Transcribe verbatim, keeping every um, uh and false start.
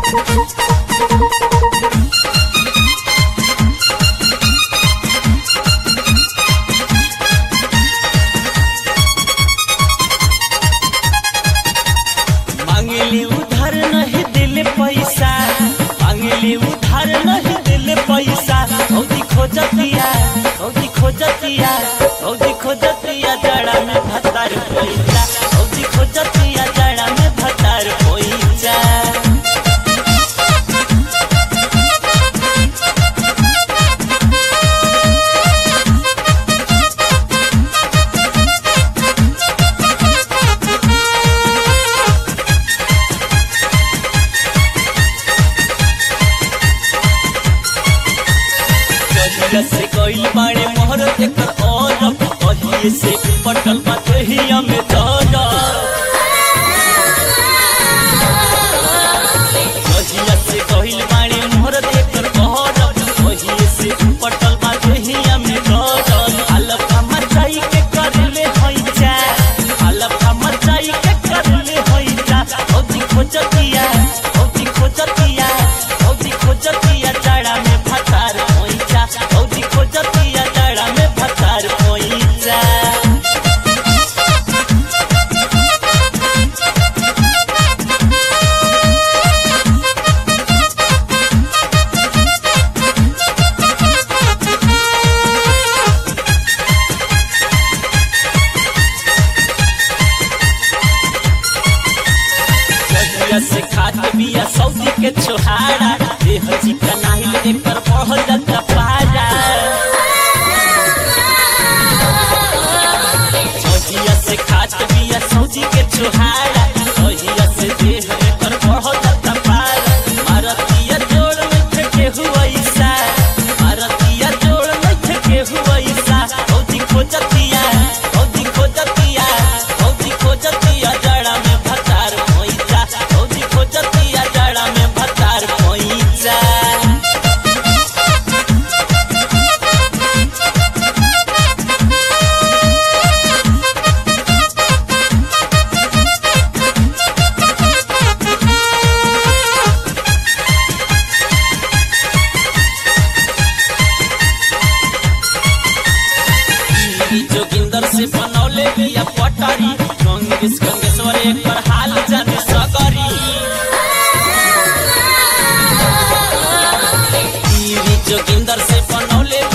मांगली उधार नहीं दिल पैसा, मांगली उधार नहीं दिल पैसा। औदी खोजतिया औदी खोजतिया औदी खोजतिया जड़ा में भतार पैसा, औदी खोजतिया जड़ा में भतार पैसा। से कोइल बाड़े मोहर एकर और कहिए से पटल बतहिया में दादा कहिया से कोइल बाड़े मोहर एकर और कहिए से पटल बतहिया में दादा। अलफा मचाई के करले होइचा, अलफा मचाई के करले होइचा। औदी खोजतिया औदी खोजतिया औदी खोजतिया जड़ा में भतार होइचा, औदी खोजतिया जड़ा में भतार होइचा। से खात बिया सौदी के छोहाड़ा, देह चिकनाइल एकर बढ़ल जाता पारा। सौदिया से खात बिया सौदी के छोहाड़ा, सौदिया से देह एकर बढ़ल जाता पारा। भारतीय जोड़ में ठेके हुआइसा, भारतीय जोड़ में ठेके हुआइसा। औदी खोजतिया औदी खोजतिया औदी खोजतिया जड़ा में भतार होइचा, औदी खोजतिया जड़ा में भतार होइचा। जोगिंदर से बनौले बिया पटारी, गंगेश गंगेश्वर एक पर हाल जाने सगरी। जोगिंदर से बनौले